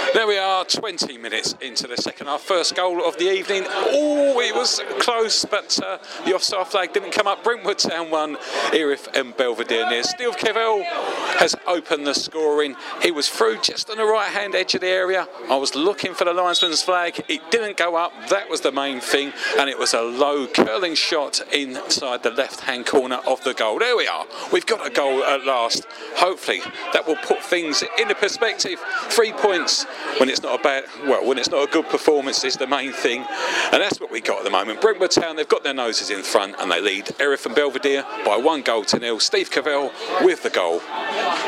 There we are, 20 minutes into the second half. First goal of the evening. Oh, it was close, but the offside flag didn't come up. Brentwood Town 1, Erith and Belvedere near. Steve Cavell has opened the scoring. He was through just on the right-hand edge of the area. I was looking for the linesman's flag. It didn't go up. That was the main thing. And it was a low curling shot inside the left-hand corner of the goal. There we are. We've got a goal at last. Hopefully that will put things into perspective. 3 points when it's not when it's not a good performance is the main thing, and that's what we got at the moment. Brentwood Town, they've got their noses in front and they lead Erith and Belvedere by 1-0. Steve Cavell with the goal.